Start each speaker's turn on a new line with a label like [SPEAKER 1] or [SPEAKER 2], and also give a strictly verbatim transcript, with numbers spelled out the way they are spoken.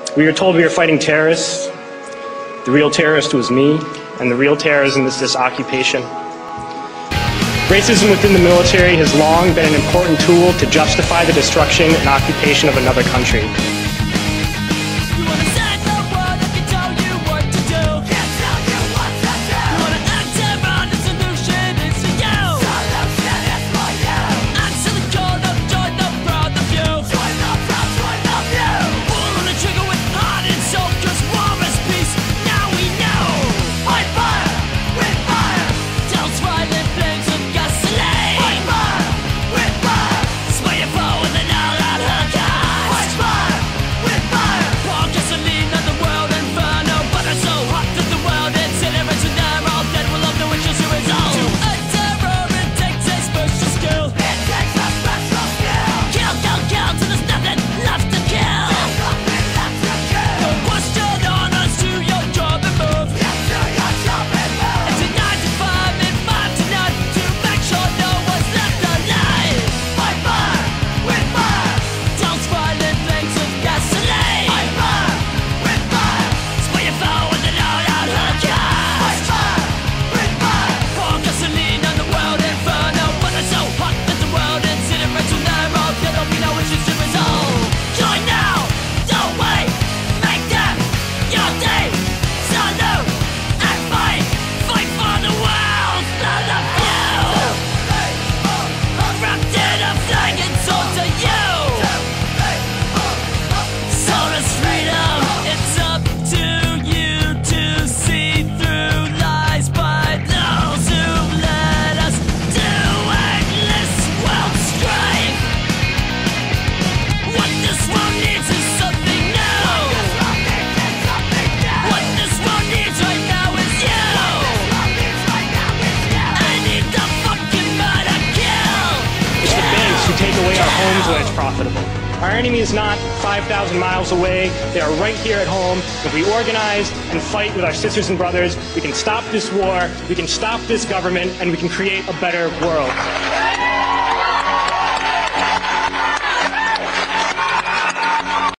[SPEAKER 1] We were told we were fighting terrorists. The real terrorist was me, and the real terrorism is this occupation. Racism within the military has long been an important tool to justify the destruction and occupation of another country. Take away our homes when it's profitable. Our enemy is not five thousand miles away. They are right here at home. If we organize and fight with our sisters and brothers, we can stop this war, we can stop this government, and we can create a better world.